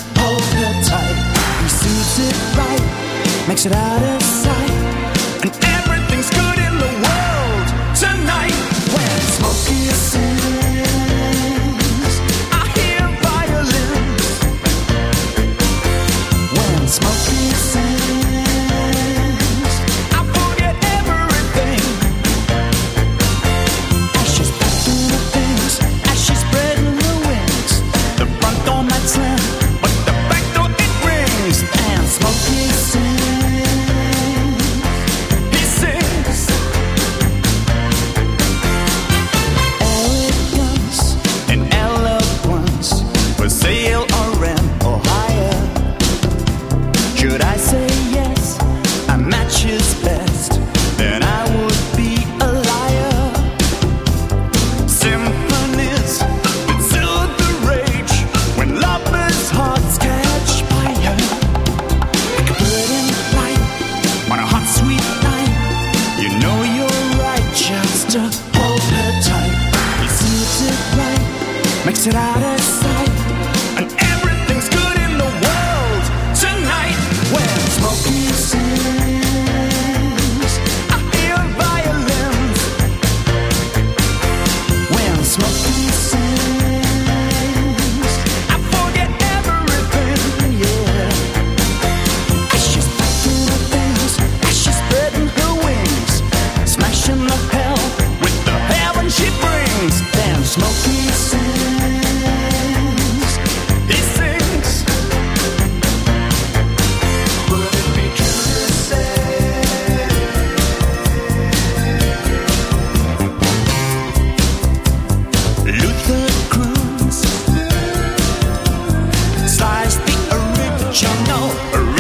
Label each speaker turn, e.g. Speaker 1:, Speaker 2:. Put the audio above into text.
Speaker 1: hold her tight. He sees it right, makes it out of sight, and everything's good in the world tonight. When Smokey sings, I hear violins. When Smokey sings, I forget everything. As she's packing her things, as she's spreading her wings, the front door might slam, but the back door it rings. And Smokey sings, he sings. Arrogance and eloquence for sale or rent or hire. Should I say yes, a match is best, then I would be a liar. Symphonies that soothe the rage when lovers' hearts catch fire. Like a bird in flight on a hot sweet night, you know you're right just to hold her tight. He sees it right, makes it out of sight, and everything's good in the world tonight. When Smokey sings, I hear violins. When Smokey sings, I forget everything, yeah. As she's packing her things, as she's spreading her wings, smashing the hell with the heaven she brings. Then Smokey sings, he sings. Would it be true to say Luther Cruz sliced the original